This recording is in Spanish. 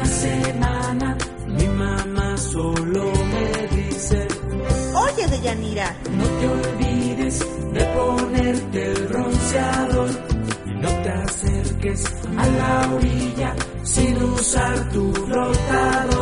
semana mi mamá solo me dice: Oye, Deyanira, no te olvides de ponerte el bronceador y no te acerques a la orilla sin usar tu flotador.